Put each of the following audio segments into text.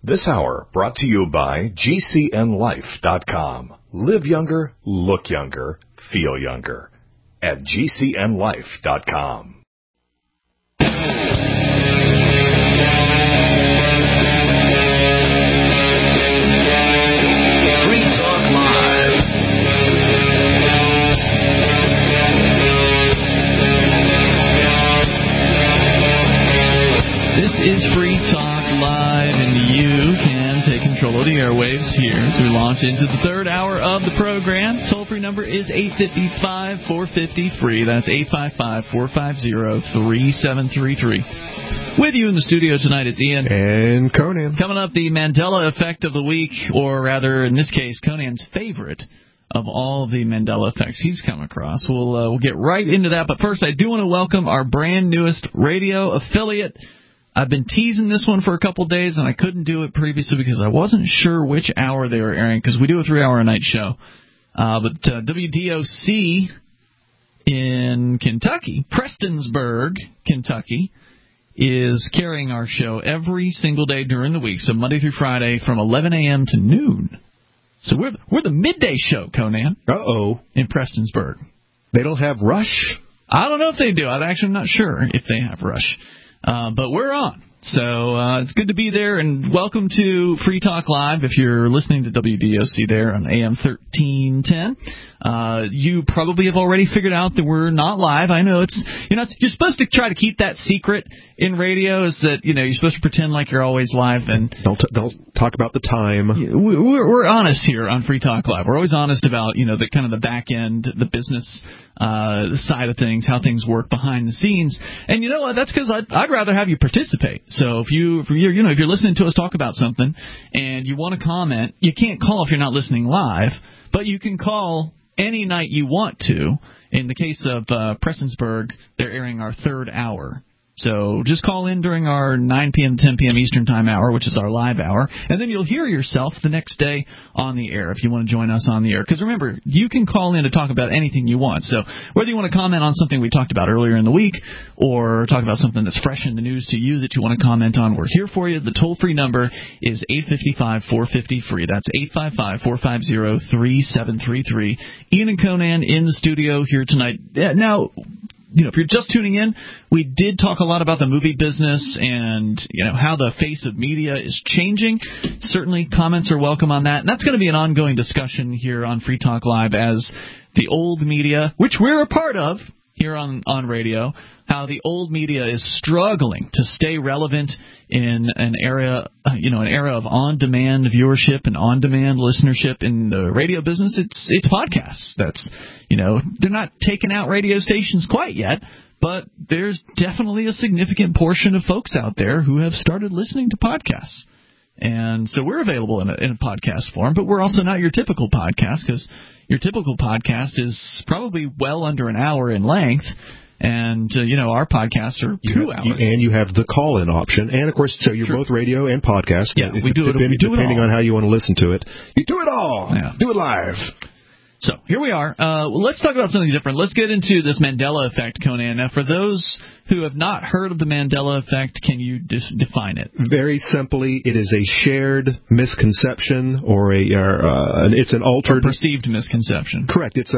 This hour brought to you by GCNLife.com. Live younger, look younger, feel younger at GCNLife.com. Free Talk Live. This is Free Talk Live, and you can take control of the airwaves here as we launch into the third hour of the program. Toll-free number is 855-450-FREE. That's 855-450-3733. With you in the studio tonight, it's Ian. And Conan. Coming up, the Mandela Effect of the week, or rather, in this case, Conan's favorite of all of the Mandela effects he's come across. We'll get right into that, but first, I do want to welcome our brand newest radio affiliate. I've been teasing this one for a couple days, and I couldn't do it previously because I wasn't sure which hour they were airing, because we do a 3-hour-a-night show. But WDOC in Kentucky, Prestonsburg, Kentucky, is carrying our show every single day during the week, so Monday through Friday from 11 a.m. to noon. So we're the midday show, Conan. Uh-oh. In Prestonsburg. They don't have Rush? I don't know if they do. I'm actually not sure if they have Rush. But we're on. So it's good to be there, and welcome to Free Talk Live if you're listening to WDOC there on AM 1310. You probably have already figured out that we're not live. I know you're supposed to try to keep that secret in radio, is that you're supposed to pretend like you're always live, and don't talk about the time. We're honest here on Free Talk Live. We're always honest about the kind of the back end, the business side of things, how things work behind the scenes. And you know what? That's because I'd rather have you participate. So if you're listening to us talk about something and you want to comment, you can't call if you're not listening live, but you can call any night you want to. In the case of Prestonsburg, they're airing our third hour. So just call in during our 9 p.m. to 10 p.m. Eastern Time hour, which is our live hour, and then you'll hear yourself the next day on the air if you want to join us on the air. Because remember, you can call in to talk about anything you want. So whether you want to comment on something we talked about earlier in the week or talk about something that's fresh in the news to you that you want to comment on, we're here for you. The toll-free number is 855-450-FREE. That's 855-450-3733. Ian and Conan in the studio here tonight. Now, if you're just tuning in, we did talk a lot about the movie business and, how the face of media is changing. Certainly, comments are welcome on that. And that's going to be an ongoing discussion here on Free Talk Live as the old media, which we're a part of here on radio, how the old media is struggling to stay relevant in an era of on-demand viewership and on-demand listenership. In the radio business, it's podcasts. That's, they're not taking out radio stations quite yet, but there's definitely a significant portion of folks out there who have started listening to podcasts. And so we're available in a podcast form, but we're also not your typical podcast, because your typical podcast is probably well under an hour in length, and, our podcasts are 2 hours. And you have the call-in option, and, of course, so you're both radio and podcast. Yeah, we do it depending all. On how you want to listen to it. You do it all. Yeah. Do it live. So here we are. Let's talk about something different. Let's get into this Mandela Effect, Conan. Now, for those who have not heard of the Mandela Effect, can you define it? Very simply, it is a shared misconception, or it's an altered... Or perceived misconception. Correct. It's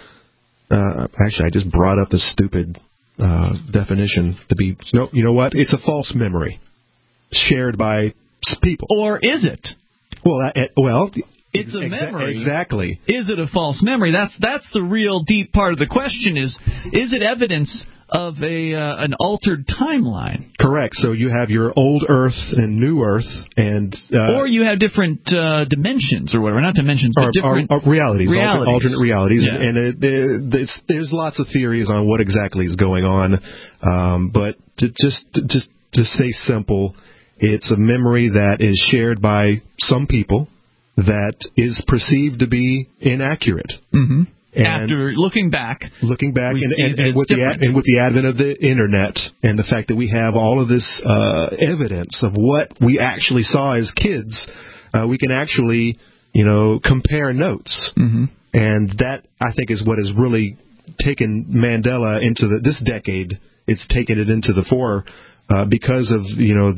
actually, I just brought up the stupid definition to be... No, you know what? It's a false memory shared by people. Or is it? Well... It's a memory. Exactly. Is it a false memory? That's the real deep part of the question. Is it evidence of an altered timeline? Correct. So you have your old Earth and new Earth, and or you have different dimensions or whatever. Not dimensions, but different realities. Alternate realities. Yeah. And there's lots of theories on what exactly is going on. But to say simple, it's a memory that is shared by some people that is perceived to be inaccurate. Mm-hmm. After looking back, and with the advent of the internet and the fact that we have all of this evidence of what we actually saw as kids, we can actually, compare notes. Mm-hmm. And that, I think, is what has really taken Mandela into this decade. It's taken it into the fore because of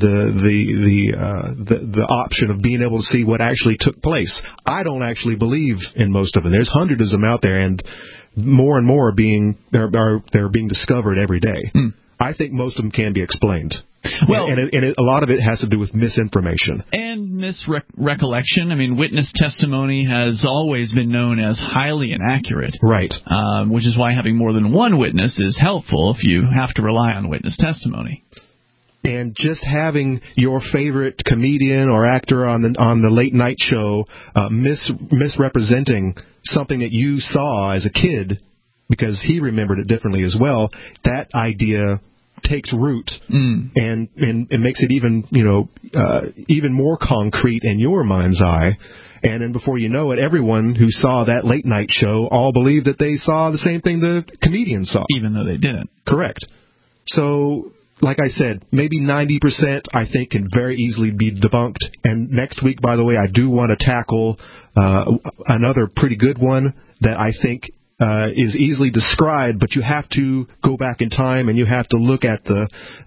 the option of being able to see what actually took place. I don't actually believe in most of them. There's hundreds of them out there, and more are being discovered every day. I think most of them can be explained. Well, a lot of it has to do with misinformation and misrecollection. I mean, witness testimony has always been known as highly inaccurate, right? Which is why having more than one witness is helpful if you have to rely on witness testimony. And just having your favorite comedian or actor on the late night show misrepresenting something that you saw as a kid because he remembered it differently as well, that idea takes root and makes it even more concrete in your mind's eye. And then before you know it, everyone who saw that late night show all believed that they saw the same thing the comedian saw, even though they didn't. Correct. So, like I said, maybe 90% I think can very easily be debunked. And next week, by the way, I do want to tackle another pretty good one that I think is easily described, but you have to go back in time and you have to look at the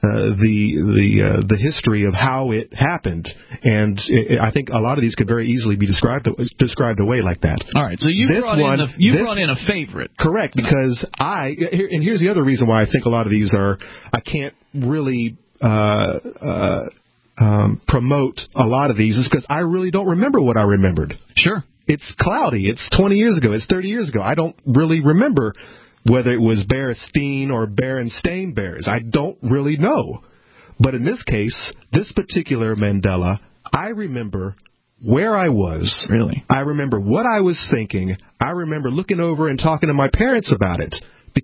history of how it happened. And I think a lot of these could very easily be described away like that. All right, so you brought in a favorite. Correct, because here's the other reason why I think a lot of these I can't really promote a lot of these is because I really don't remember what I remembered. Sure. It's cloudy. It's 20 years ago. It's 30 years ago. I don't really remember whether it was Berenstein or Berenstain Bears. I don't really know. But in this case, this particular Mandela, I remember where I was. Really? I remember what I was thinking. I remember looking over and talking to my parents about it.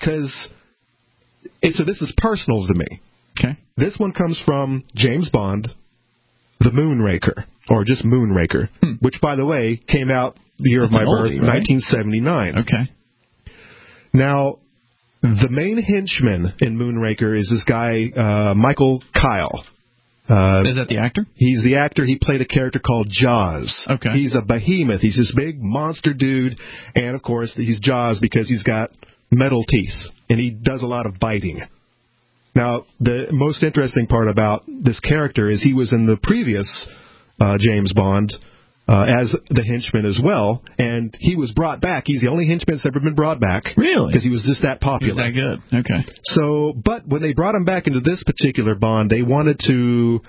So this is personal to me. Okay. This one comes from James Bond, The Moonraker, or just Moonraker, which, by the way, came out the year of my birth, right? 1979. Okay. Now, the main henchman in Moonraker is this guy, Michael Kyle. Is that the actor? He's the actor. He played a character called Jaws. Okay. He's a behemoth. He's this big monster dude, and, of course, he's Jaws because he's got metal teeth, and he does a lot of biting. Now, the most interesting part about this character is he was in the previous James Bond as the henchman as well, and he was brought back. He's the only henchman that's ever been brought back. Really? Because he was just that popular. He's that good. Okay. So, but when they brought him back into this particular Bond, they wanted to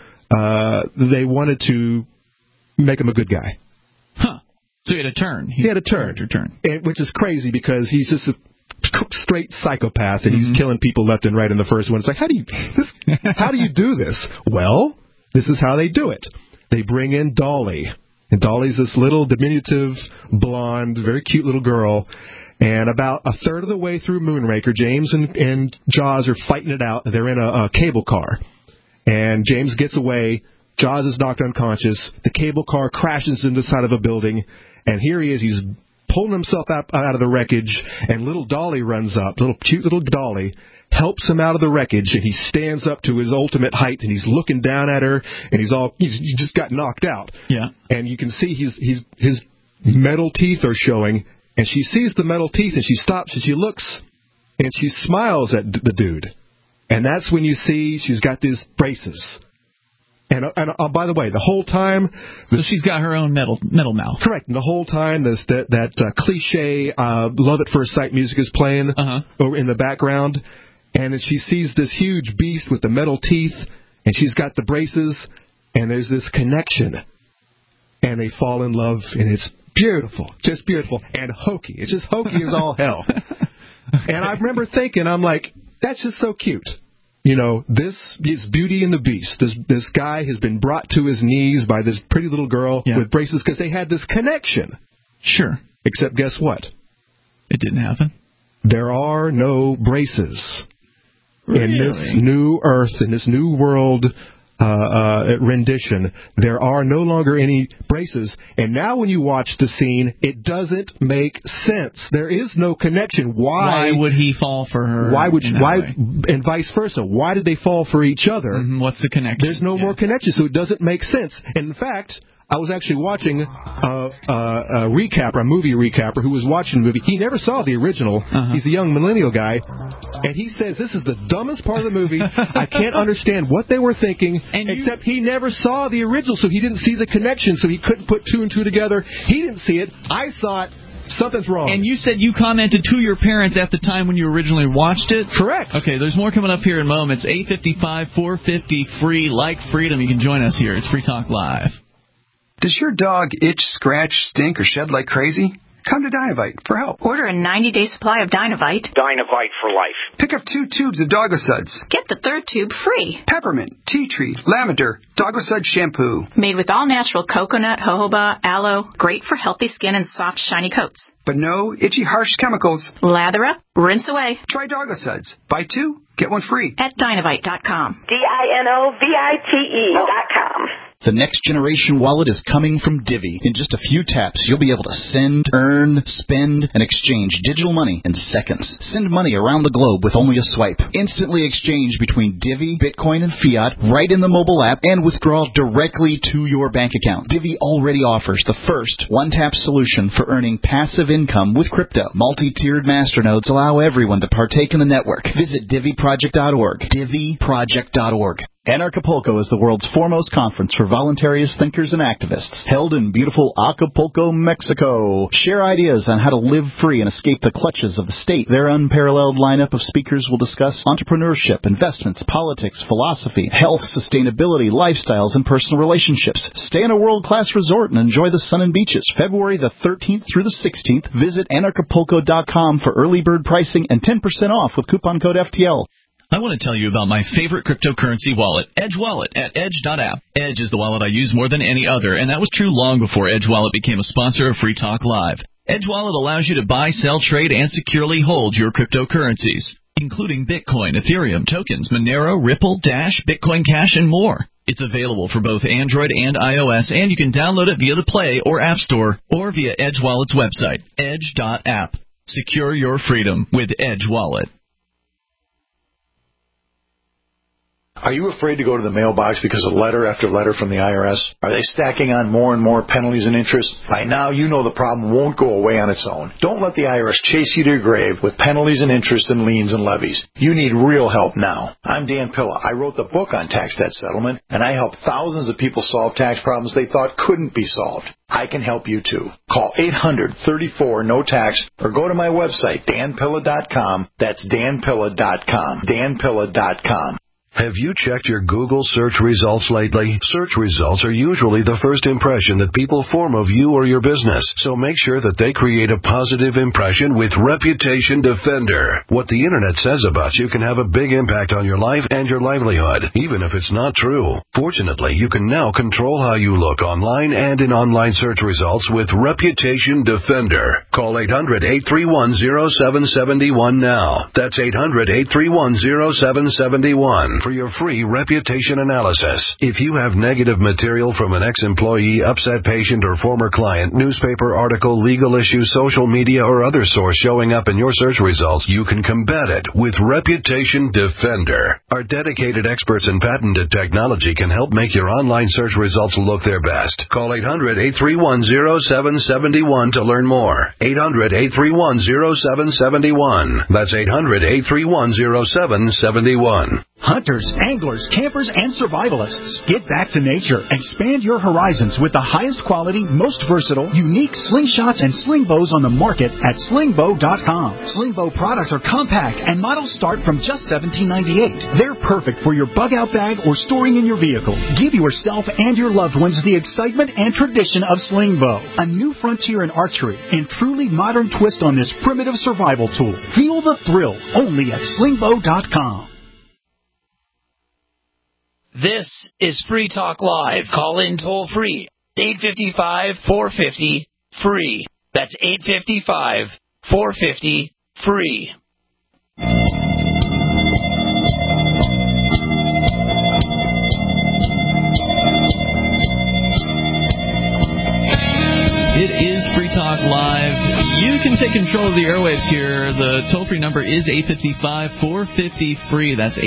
make him a good guy. Huh. So he had a turn. He had a turn. Which is crazy because he's just a straight psychopath, and he's killing people left and right in the first one. It's like, how do you do this? Well, this is how they do it. They bring in Dolly, and Dolly's this little diminutive, blonde, very cute little girl, and about a third of the way through Moonraker, James and Jaws are fighting it out. They're in a cable car, and James gets away. Jaws is knocked unconscious. The cable car crashes into the side of a building, and here he is. He's pulling himself out of the wreckage, and little Dolly runs up, cute little Dolly, helps him out of the wreckage, and he stands up to his ultimate height, and he's looking down at her, and he's just got knocked out. Yeah. And you can see his metal teeth are showing, and she sees the metal teeth, and she stops, and she looks, and she smiles at the dude. And that's when you see she's got these braces. And by the way, the whole time... So she's got her own metal mouth. Correct. And the whole time, that cliche love at first sight music is playing over in the background. And then she sees this huge beast with the metal teeth, and she's got the braces, and there's this connection. And they fall in love, and it's beautiful. Just beautiful. And hokey. It's just hokey as all hell. Okay. And I remember thinking, I'm like, that's just so cute. You know, this is Beauty and the Beast. This guy has been brought to his knees by this pretty little girl with braces because they had this connection. Sure. Except guess what? It didn't happen. There are no braces. Really? In this new Earth, in this new world rendition, there are no longer any braces. And now when you watch the scene, it doesn't make sense. There is no connection. Why would he fall for her? And vice versa? Why did they fall for each other? What's the connection? There's no more connection, so it doesn't make sense. And in fact, I was actually watching a movie recapper who was watching the movie. He never saw the original. He's a young millennial guy, and he says this is the dumbest part of the movie. I can't understand what they were thinking, except he never saw the original, so he didn't see the connection, so he couldn't put two and two together. He didn't see it. I saw it. Something's wrong. And you said you commented to your parents at the time when you originally watched it? Correct. Okay, there's more coming up here in moments. 855 450 free. Like freedom. You can join us here. It's Free Talk Live. Does your dog itch, scratch, stink, or shed like crazy? Come to Dynovite for help. Order a 90-day supply of Dynovite. Dynovite for life. Pick up 2 tubes of Dogosuds. Get the third tube free. Peppermint, tea tree, lavender, Dogosud shampoo. Made with all-natural coconut, jojoba, aloe. Great for healthy skin and soft, shiny coats. But no itchy, harsh chemicals. Lather up, rinse away. Try Dogosuds. Buy 2, get 1 free. At Dynovite.com. DINOVITE.com. The next generation wallet is coming from Divvy. In just a few taps, you'll be able to send, earn, spend, and exchange digital money in seconds. Send money around the globe with only a swipe. Instantly exchange between Divvy, Bitcoin, and fiat right in the mobile app and withdraw directly to your bank account. Divvy already offers the first one-tap solution for earning passive income with crypto. Multi-tiered masternodes allow everyone to partake in the network. Visit DivvyProject.org. DivvyProject.org. Anarchapulco is the world's foremost conference for voluntarist thinkers and activists, held in beautiful Acapulco, Mexico. Share ideas on how to live free and escape the clutches of the state. Their unparalleled lineup of speakers will discuss entrepreneurship, investments, politics, philosophy, health, sustainability, lifestyles, and personal relationships. Stay in a world-class resort and enjoy the sun and beaches. February the 13th through the 16th. Visit Anarchapulco.com for early bird pricing and 10% off with coupon code FTL. I want to tell you about my favorite cryptocurrency wallet, Edge Wallet, at Edge.app. Edge is the wallet I use more than any other, and that was true long before Edge Wallet became a sponsor of Free Talk Live. Edge Wallet allows you to buy, sell, trade, and securely hold your cryptocurrencies, including Bitcoin, Ethereum, tokens, Monero, Ripple, Dash, Bitcoin Cash, and more. It's available for both Android and iOS, and you can download it via the Play or App Store or via Edge Wallet's website, Edge.app. Secure your freedom with Edge Wallet. Are you afraid to go to the mailbox because of letter after letter from the IRS? Are they stacking on more and more penalties and interest? By now, you know the problem won't go away on its own. Don't let the IRS chase you to your grave with penalties and interest and liens and levies. You need real help now. I'm Dan Pilla. I wrote the book on tax debt settlement, and I help thousands of people solve tax problems they thought couldn't be solved. I can help you too. Call 800-34-NO-TAX or go to my website, danpilla.com. That's danpilla.com. danpilla.com. Have you checked your Google search results lately? Search results are usually the first impression that people form of you or your business, so make sure that they create a positive impression with Reputation Defender. What the Internet says about you can have a big impact on your life and your livelihood, even if it's not true. Fortunately, you can now control how you look online and in online search results with Reputation Defender. Call 800-831-0771 now. That's 800-831-0771. For your free reputation analysis. If you have negative material from an ex-employee, upset patient, or former client, newspaper article, legal issue, social media, or other source showing up in your search results, you can combat it with Reputation Defender. Our dedicated experts in patented technology can help make your online search results look their best. Call 800-831-0771 to learn more. 800-831-0771. That's 800-831-0771. Hunters, anglers, campers, and survivalists. Get back to nature. Expand your horizons with the highest quality, most versatile, unique slingshots and sling bows on the market at slingbow.com. Slingbow products are compact and models start from just $17.98. They're perfect for your bug-out bag or storing in your vehicle. Give yourself and your loved ones the excitement and tradition of Slingbow, a new frontier in archery and truly modern twist on this primitive survival tool. Feel the thrill only at slingbow.com. This is Free Talk Live. Call in toll free. 855-450-FREE. That's 855-450-FREE. It is Free Talk Live. You can take control of the airwaves here. The toll-free number is 855-450-FREE. That's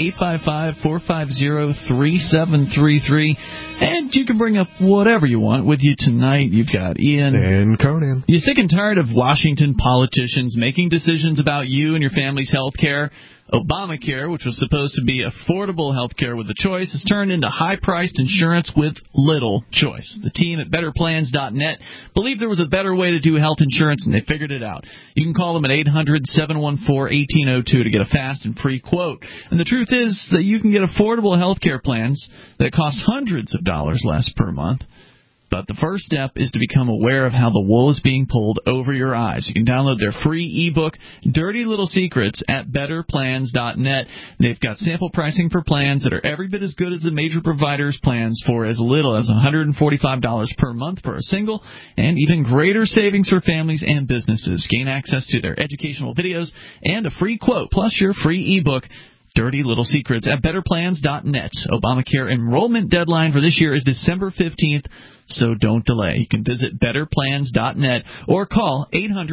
855-450-3733. And you can bring up whatever you want with you tonight. You've got Ian. And Conan. You sick and tired of Washington politicians making decisions about you and your family's health care? Obamacare, which was supposed to be affordable health care with a choice, has turned into high-priced insurance with little choice. The team at BetterPlans.net believed there was a better way to do health insurance, and they figured it out. You can call them at 800-714-1802 to get a fast and free quote. And the truth is that you can get affordable health care plans that cost hundreds of dollars less per month. But the first step is to become aware of how the wool is being pulled over your eyes. You can download their free ebook, Dirty Little Secrets, at BetterPlans.net. They've got sample pricing for plans that are every bit as good as the major providers' plans for as little as $145 per month for a single, and even greater savings for families and businesses. Gain access to their educational videos and a free quote, plus your free ebook, Dirty Little Secrets, at BetterPlans.net. Obamacare enrollment deadline for this year is December 15th, so don't delay. You can visit BetterPlans.net or call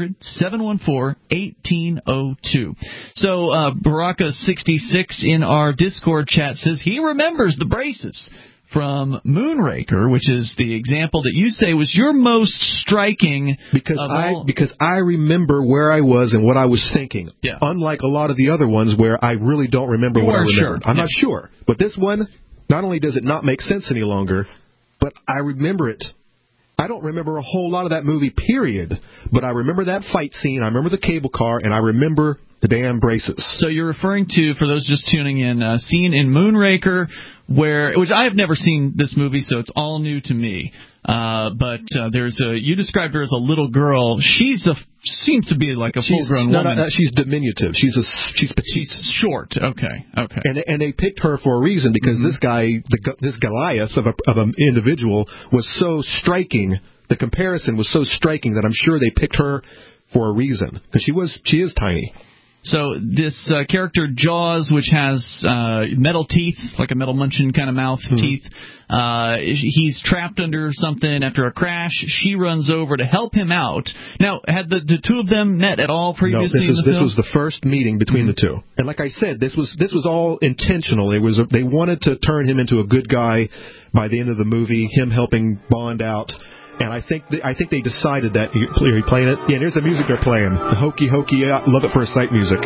800-714-1802. So Baraka66 in our Discord chat says he remembers the braces from Moonraker, which is the example that you say was your most striking. Because I remember where I was and what I was thinking. Yeah. Unlike a lot of the other ones where I really don't remember what I remembered. Sure. I'm not sure. But this one, not only does it not make sense any longer, but I remember it. I don't remember a whole lot of that movie, period. But I remember that fight scene, I remember the cable car, and I remember the damn braces. So you're referring to, for those just tuning in, a scene in Moonraker which I have never seen this movie, so it's all new to me. But you described her as a little girl. Seems to be like a full-grown woman. No, she's diminutive. She's petite. She's short. Okay. And they picked her for a reason because this guy, this Goliath of an individual, was so striking. The comparison was so striking that I'm sure they picked her for a reason because she is tiny. So this character, Jaws, which has metal teeth, like a metal munching kind of mouth teeth, he's trapped under something after a crash. She runs over to help him out. Now, had the two of them met at all previously? No, this was the first meeting between the two. And like I said, this was all intentional. They wanted to turn him into a good guy by the end of the movie, him helping Bond out. And I think they decided that. Are you playing it? Yeah, there's the music they're playing. The hokey, love at first sight music.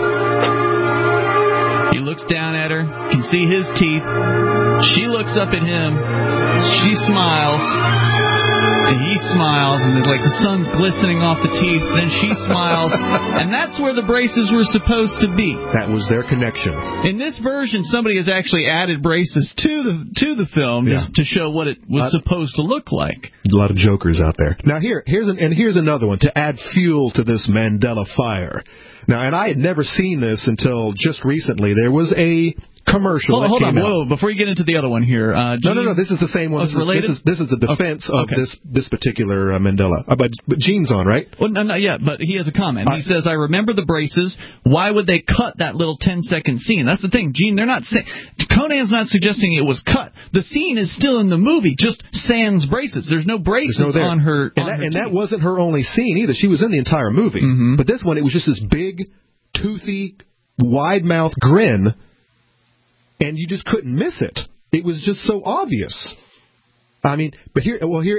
He looks down at her, can see his teeth. She looks up at him. She smiles. And he smiles, and like the sun's glistening off the teeth. Then she smiles, and that's where the braces were supposed to be. That was their connection. In this version, somebody has actually added braces to the film to show what it was supposed to look like. A lot of jokers out there. Now here's another one to add fuel to this Mandela fire. Now, and I had never seen this until just recently. There was a commercial. Hold on. Whoa, before you get into the other one here. No. This is the same one. Oh, it's related? This is the defense of this particular Mandela. But Gene's on, right? Well, no, not yet, but he has a comment. He says, I remember the braces. Why would they cut that little 10-second scene? That's the thing. Gene, they're not saying... Conan's not suggesting it was cut. The scene is still in the movie, just sans braces. There's no braces on her. And that wasn't her only scene either. She was in the entire movie. Mm-hmm. But this one, it was just this big, toothy, wide-mouthed grin, and you just couldn't miss it. It was just so obvious. I mean, but here,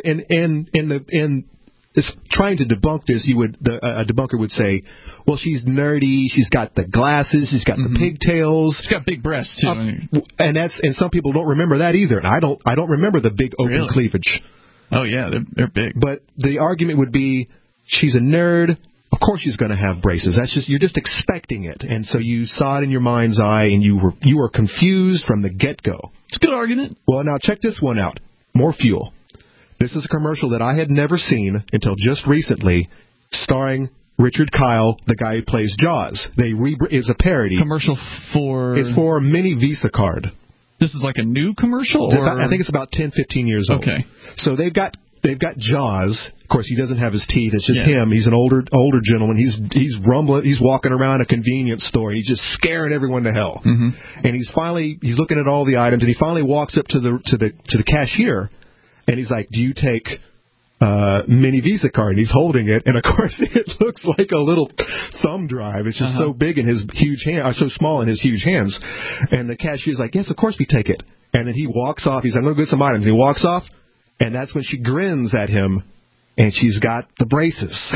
it's trying to debunk this. A debunker would say, "Well, she's nerdy. She's got the glasses. She's got the pigtails. She's got big breasts too." And some people don't remember that either. And I don't remember the big open cleavage. Oh yeah, they're big. But the argument would be, she's a nerd. Of course she's going to have braces. You're just expecting it, and so you saw it in your mind's eye, and you were confused from the get-go. It's a good argument. Well, now check this one out. More fuel. This is a commercial that I had never seen until just recently, starring Richard Kyle, the guy who plays Jaws. It's a parody. Commercial for? It's for a mini Visa card. This is like a new commercial? I think it's about 10, 15 years old. Okay. So they've got Jaws. Of course, he doesn't have his teeth. It's just him. He's an older gentleman. He's rumbling. He's walking around a convenience store. He's just scaring everyone to hell. Mm-hmm. And he's looking at all the items, and he finally walks up to the cashier, and he's like, "Do you take mini Visa card, and he's holding it, and of course it looks like a little thumb drive. It's just so big in his huge hand, so small in his huge hands. And the cashier's like, yes, of course we take it. And then he walks off. He's like, I'm going to get some items. And he walks off, and that's when she grins at him, and she's got the braces.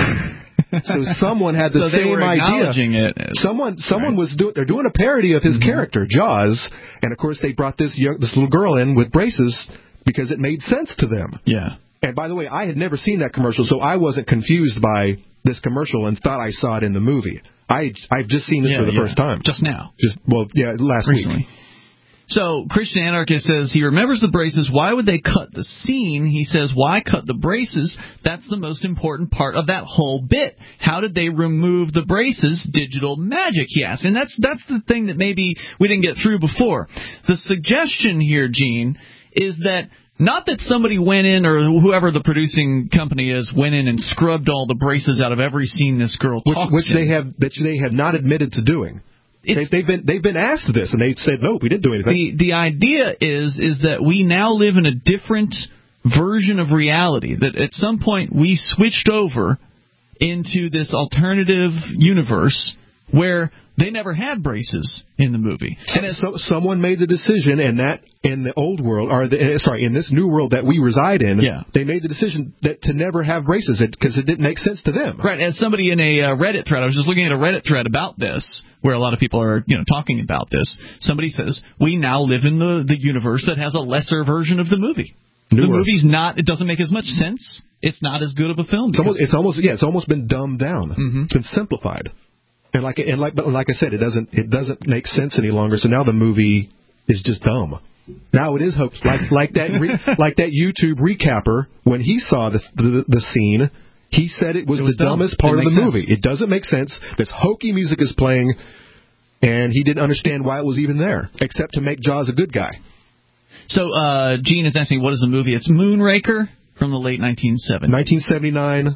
So someone had the same idea. It. Someone was they're doing a parody of his character, Jaws, and of course they brought this little girl in with braces because it made sense to them. Yeah. And by the way, I had never seen that commercial, so I wasn't confused by this commercial and thought I saw it in the movie. I've just seen this for the first time. Just now. Last recently. week. So, Christian Anarchist says he remembers the braces. Why would they cut the scene? He says, why cut the braces? That's the most important part of that whole bit. How did they remove the braces? Digital magic, he asks. And that's the thing that maybe we didn't get through before. The suggestion here, Gene, is that not that somebody went in, or whoever the producing company is, went in and scrubbed all the braces out of every scene this girl talks which they have not admitted to doing. They've been asked this, and they said, no, we didn't do anything. The idea is that we now live in a different version of reality, that at some point we switched over into this alternative universe where they never had braces in the movie. And so someone made the decision, and that in the old world, in this new world that we reside in, they made the decision that to never have braces because it didn't make sense to them. Right. As somebody in a Reddit thread, I was just looking at a Reddit thread about this, where a lot of people are talking about this. Somebody says we now live in the universe that has a lesser version of the movie. The movie's not. It doesn't make as much sense. It's not as good of a film. It's almost been dumbed down. Mm-hmm. It's been simplified. But like I said, it doesn't make sense any longer. So now the movie is just dumb. Now it is hope like that YouTube recapper, when he saw the scene, he said it was the dumbest part of the movie. It doesn't make sense. This hokey music is playing, and he didn't understand why it was even there, except to make Jaws a good guy. So Gene is asking, what is the movie? It's Moonraker from the late 1970s. 1979,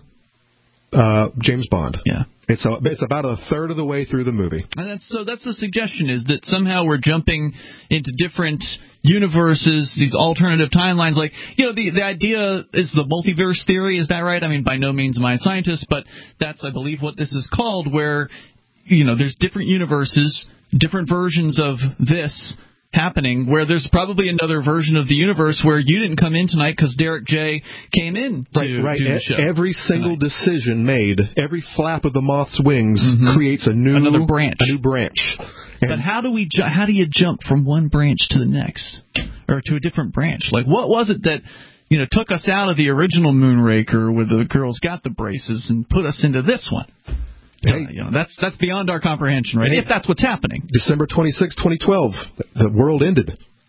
James Bond. Yeah. It's about a third of the way through the movie. And that's the suggestion, is that somehow we're jumping into different universes, these alternative timelines. Like, the idea is the multiverse theory. Is that right? I mean, by no means am I a scientist, but that's, I believe, what this is called, where, there's different universes, different versions of this happening, where there's probably another version of the universe where you didn't come in tonight because Derek J. came in to do the show. Every single decision made, every flap of the moth's wings creates another branch. A new branch. But how do you jump from one branch to the next, or to a different branch? Like, what was it that took us out of the original Moonraker, where the girls got the braces, and put us into this one? Hey, that's beyond our comprehension, right? If that's what's happening. December 26, 2012, the world ended.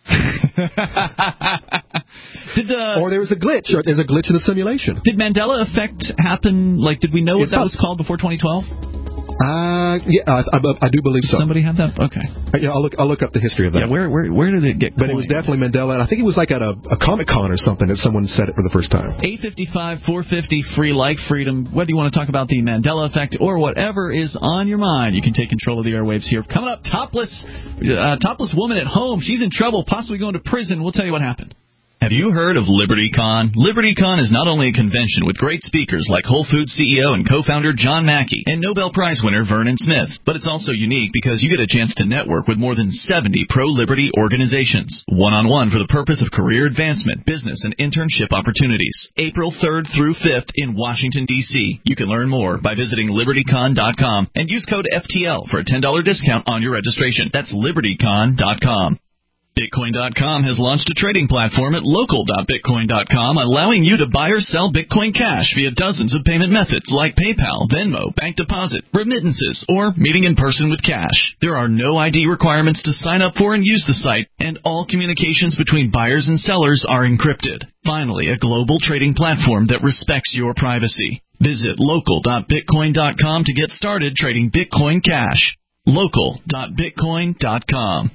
Or there was a glitch. Or there's a glitch in the simulation. Did Mandela Effect happen? Like, did we know what that was called before 2012? I do believe so. Somebody had that? Okay. I'll look up the history of that. Yeah, where did it get coined? But it was definitely Mandela, and I think it was like at a Comic-Con or something that someone said it for the first time. 855-450, free like freedom. Whether you want to talk about the Mandela Effect or whatever is on your mind, you can take control of the airwaves here. Coming up, topless woman at home. She's in trouble, possibly going to prison. We'll tell you what happened. Have you heard of LibertyCon? LibertyCon is not only a convention with great speakers like Whole Foods CEO and co-founder John Mackey and Nobel Prize winner Vernon Smith, but it's also unique because you get a chance to network with more than 70 pro-liberty organizations, one-on-one for the purpose of career advancement, business, and internship opportunities. April 3rd through 5th in Washington, D.C. You can learn more by visiting LibertyCon.com and use code FTL for a $10 discount on your registration. That's LibertyCon.com. Bitcoin.com has launched a trading platform at local.bitcoin.com, allowing you to buy or sell Bitcoin Cash via dozens of payment methods like PayPal, Venmo, bank deposit, remittances, or meeting in person with cash. There are no ID requirements to sign up for and use the site, and all communications between buyers and sellers are encrypted. Finally, a global trading platform that respects your privacy. Visit local.bitcoin.com to get started trading Bitcoin Cash. Local.bitcoin.com.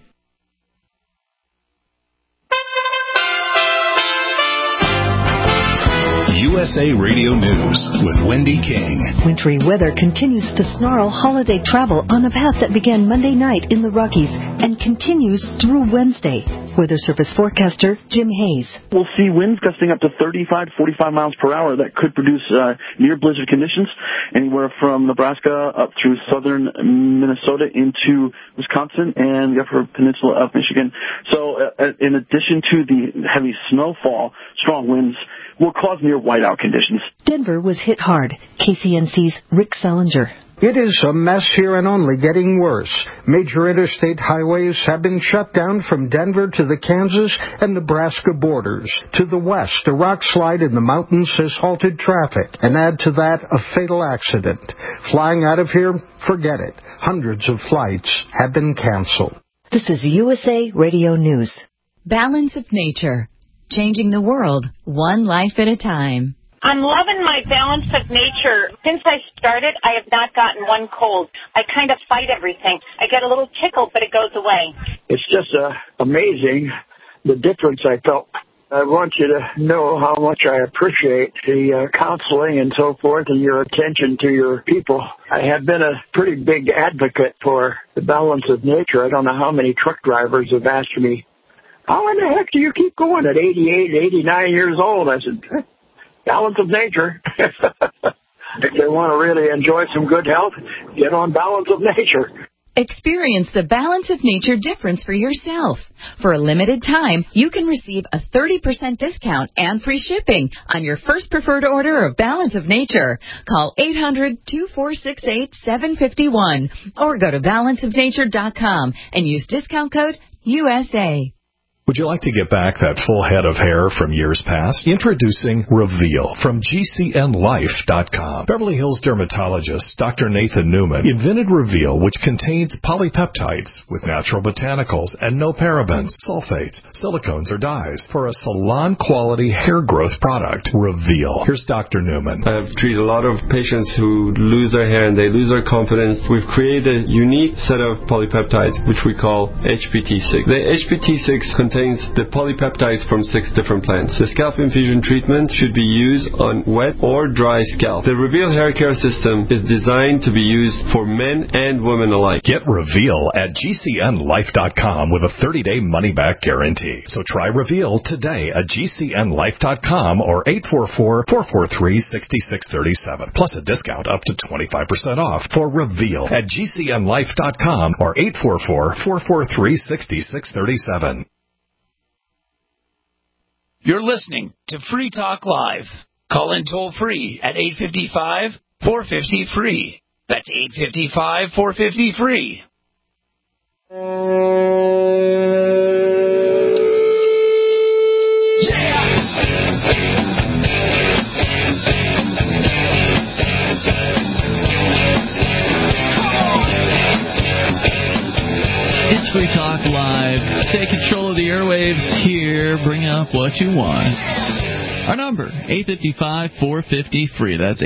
USA Radio News with Wendy King. Wintry weather continues to snarl holiday travel on a path that began Monday night in the Rockies. and continues through Wednesday. Weather Service forecaster Jim Hayes. We'll see winds gusting up to 35 to 45 miles per hour that could produce near blizzard conditions anywhere from Nebraska up through southern Minnesota into Wisconsin and the upper peninsula of Michigan. So in addition to the heavy snowfall, strong winds will cause near whiteout conditions. Denver was hit hard. KCNC's Rick Sellinger. It is a mess here and only getting worse. Major interstate highways have been shut down from Denver to the Kansas and Nebraska borders. To the west, a rock slide in the mountains has halted traffic. And add to that, a fatal accident. Flying out of here, forget it. Hundreds of flights have been canceled. This is USA Radio News. Balance of Nature. Changing the world, one life at a time. I'm loving my Balance of Nature. Since I started, I have not gotten one cold. I kind of fight everything. I get a little tickle, but it goes away. It's just amazing the difference I felt. I want you to know how much I appreciate the counseling and so forth and your attention to your people. I have been a pretty big advocate for the Balance of Nature. I don't know how many truck drivers have asked me, how in the heck do you keep going at 88, 89 years old? I said, Balance of Nature. If they want to really enjoy some good health, get on Balance of Nature. Experience the Balance of Nature difference for yourself. For a limited time, you can receive a 30% discount and free shipping on your first preferred order of Balance of Nature. Call 800-2468-751 or go to balanceofnature.com and use discount code USA. Would you like to get back that full head of hair from years past? Introducing Reveal from GCNLife.com. Beverly Hills dermatologist Dr. Nathan Newman invented Reveal, which contains polypeptides with natural botanicals and no parabens, sulfates, silicones, or dyes for a salon-quality hair growth product. Reveal. Here's Dr. Newman. I've treated a lot of patients who lose their hair and they lose their confidence. We've created a unique set of polypeptides, which we call HPT6. The HPT6 contains the polypeptides from 6 different plants. The scalp infusion treatment should be used on wet or dry scalp. The Reveal hair care system is designed to be used for men and women alike. Get Reveal at GCNLife.com with a 30-day money-back guarantee. So try Reveal today at GCNLife.com or 844-443-6637. Plus a discount up to 25% off for Reveal at GCNLife.com or 844-443-6637. You're listening to Free Talk Live. Call in toll-free at 855-450-FREE. That's 855-450-FREE. It's Free Talk Live. Take control of the airwaves here. Bring up what you want. Our number, 855-450-FREE. That's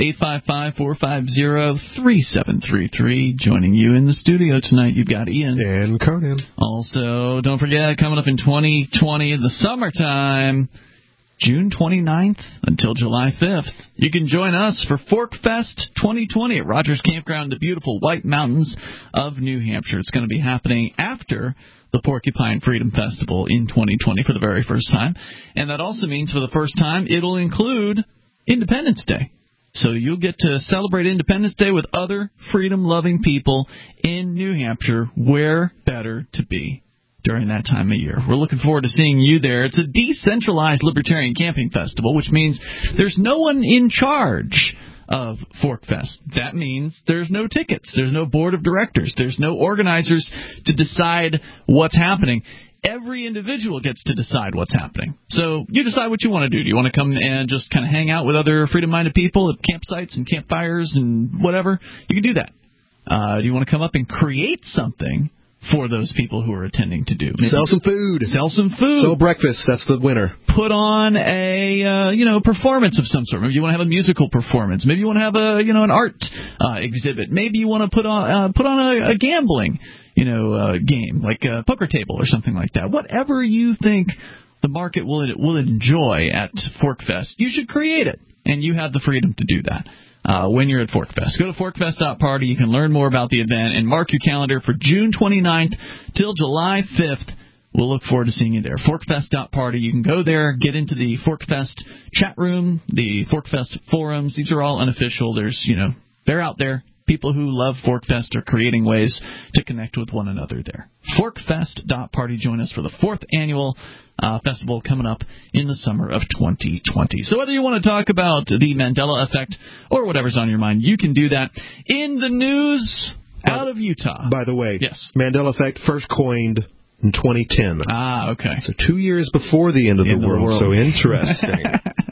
855-450-3733. Joining you in the studio tonight, you've got Ian. And Conan. Also, don't forget, coming up in 2020, in the summertime, June 29th until July 5th. You can join us for ForkFest 2020 at Rogers Campground in the beautiful White Mountains of New Hampshire. It's going to be happening after the Porcupine Freedom Festival in 2020 for the very first time. And that also means for the first time it'll include Independence Day. So you'll get to celebrate Independence Day with other freedom-loving people in New Hampshire. Where better to be during that time of year? We're looking forward to seeing you there. It's a decentralized libertarian camping festival, which means there's no one in charge of ForkFest. That means there's no tickets. There's no board of directors. There's no organizers to decide what's happening. Every individual gets to decide what's happening. So you decide what you want to do. Do you want to come and just kind of hang out with other freedom-minded people at campsites and campfires and whatever? You can do that. Do you want to come up and create something for those people who are attending to do? Maybe sell some food. Sell some food. Sell breakfast. That's the winner. Put on a performance of some sort. Maybe you want to have a musical performance. Maybe you want to have an art exhibit. Maybe you want to put on a gambling game like a poker table or something like that. Whatever you think the market will enjoy at ForkFest, you should create it. and you have the freedom to do that when you're at ForkFest. Go to forkfest.party. You can learn more about the event and mark your calendar for June 29th till July 5th. We'll look forward to seeing you there. Forkfest.party. You can go there, get into the Forkfest chat room, the Forkfest forums. These are all unofficial. They're out there. People who love Forkfest are creating ways to connect with one another there. Forkfest.party. Join us for the 4th annual festival coming up in the summer of 2020. So whether you want to talk about the Mandela effect or whatever's on your mind, you can do that. In the news out of Utah. By the way, yes, Mandela effect first coined in 2010. Ah, okay. So 2 years before the end of the world. So interesting.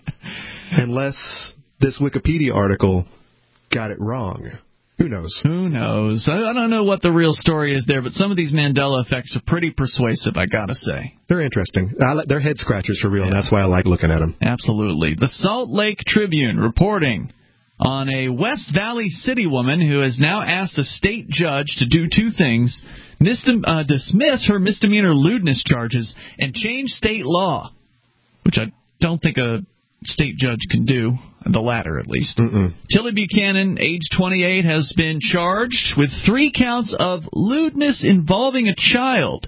Unless this Wikipedia article got it wrong. Who knows? Who knows? I don't know what the real story is there, but some of these Mandela effects are pretty persuasive, I gotta say. They're interesting. They're head scratchers for real, and that's why I like looking at them. Absolutely. The Salt Lake Tribune reporting on a West Valley City woman who has now asked a state judge to do two things: dismiss her misdemeanor lewdness charges and change state law, which I don't think a state judge can do, the latter at least. Tilly Buchanan, age 28, has been charged with 3 counts of lewdness involving a child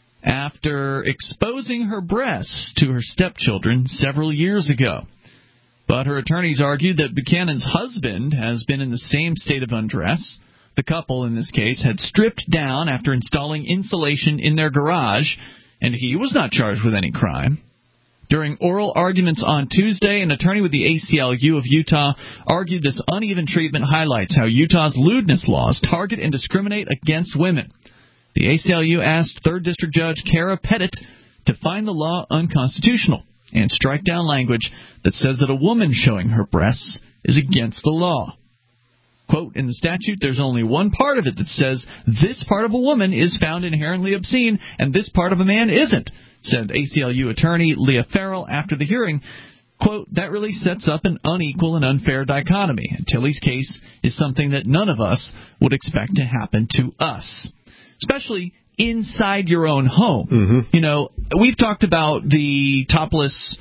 after exposing her breasts to her stepchildren several years ago. But her attorneys argued that Buchanan's husband has been in the same state of undress. The couple, in this case, had stripped down after installing insulation in their garage, and he was not charged with any crime. During oral arguments on Tuesday, an attorney with the ACLU of Utah argued this uneven treatment highlights how Utah's lewdness laws target and discriminate against women. The ACLU asked 3rd District Judge Kara Pettit to find the law unconstitutional and strike down language that says that a woman showing her breasts is against the law. Quote, in the statute, there's only one part of it that says this part of a woman is found inherently obscene and this part of a man isn't, said ACLU attorney Leah Farrell after the hearing. Quote, that really sets up an unequal and unfair dichotomy. And Tilly's case is something that none of us would expect to happen to us, especially inside your own home. You know, we've talked about the topless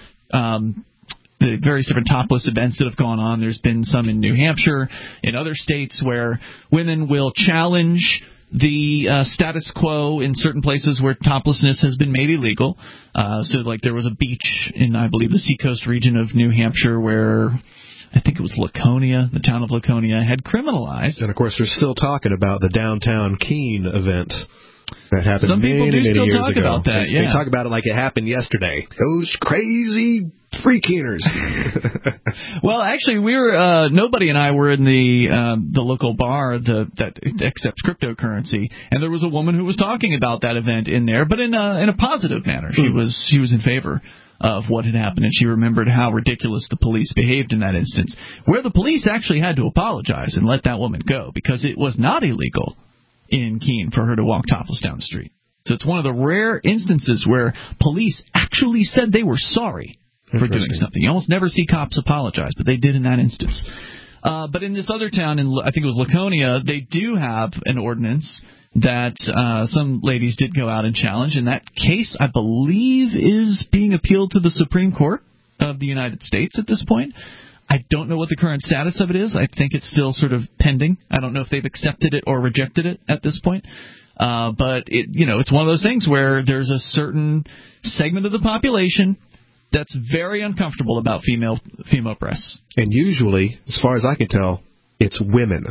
the various different topless events that have gone on. There's been some in New Hampshire, in other states where women will challenge the status quo in certain places where toplessness has been made illegal. So, like, there was a beach in, I believe, the Seacoast region of New Hampshire where I think it was Laconia, the town of Laconia, had criminalized. And, of course, they're still talking about the downtown Keene event that happened Some people many, do many still years talk ago. about that, yeah. They talk about it like it happened yesterday. Those crazy free Keeners. Well, actually, we were nobody and I were in the local bar that accepts cryptocurrency, and there was a woman who was talking about that event in there, but in a positive manner. She was in favor of what had happened, and she remembered how ridiculous the police behaved in that instance, where the police actually had to apologize and let that woman go because it was not illegal in Keene for her to walk topless down the street. So it's one of the rare instances where police actually said they were sorry for doing something. You almost never see cops apologize, but they did in that instance. But in this other town, I think it was Laconia, they do have an ordinance that some ladies did go out and challenge, and that case, I believe, is being appealed to the Supreme Court of the United States at this point. I don't know what the current status of it is. I think it's still sort of pending. I don't know if they've accepted it or rejected it at this point. But it's one of those things where there's a certain segment of the population that's very uncomfortable about female breasts. And usually, as far as I can tell, it's women.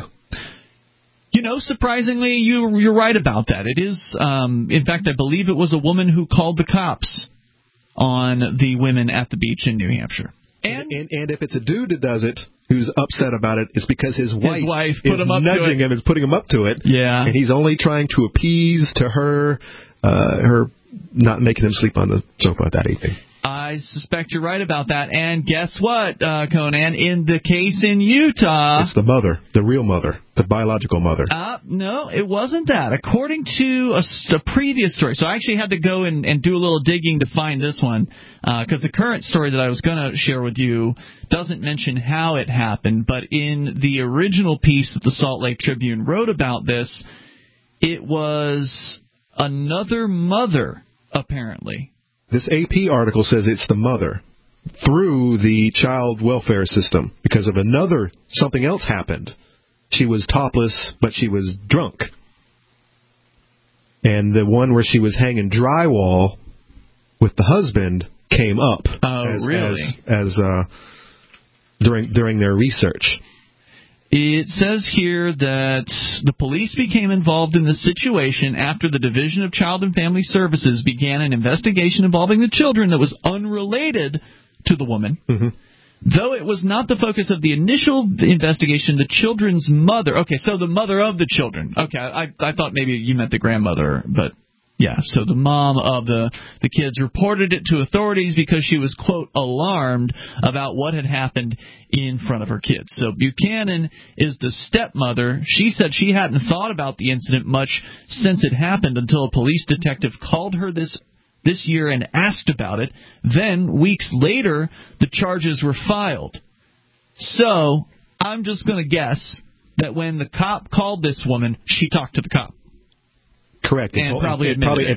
Surprisingly, you're right about that. It is, in fact, I believe it was a woman who called the cops on the women at the beach in New Hampshire. And if it's a dude that does it, who's upset about it, it's because his wife put him up nudging to it. him, is putting him up to it. Yeah. And he's only trying to appease to her not making him sleep on the sofa that evening. I suspect you're right about that. And guess what, Conan? In the case in Utah... It's the mother, the real mother, the biological mother. No, it wasn't that. According to a previous story, so I actually had to go and do a little digging to find this one, because the current story that I was going to share with you doesn't mention how it happened, but in the original piece that the Salt Lake Tribune wrote about this, it was another mother, apparently. This AP article says it's the mother. through the child welfare system because of something else happened. She was topless, but she was drunk. And the one where she was hanging drywall with the husband came up during their research. It says here that the police became involved in the situation after the Division of Child and Family Services began an investigation involving the children that was unrelated to the woman. Mm-hmm. Though it was not the focus of the initial investigation, the children's mother... Okay, so the mother of the children. Okay, I thought maybe you meant the grandmother, but... Yeah, so the mom of the kids reported it to authorities because she was, quote, alarmed about what had happened in front of her kids. So Buchanan is the stepmother. She said she hadn't thought about the incident much since it happened until a police detective called her this year and asked about it. Then, weeks later, the charges were filed. So I'm just going to guess that when the cop called this woman, she talked to the cop. Correct. And probably admitted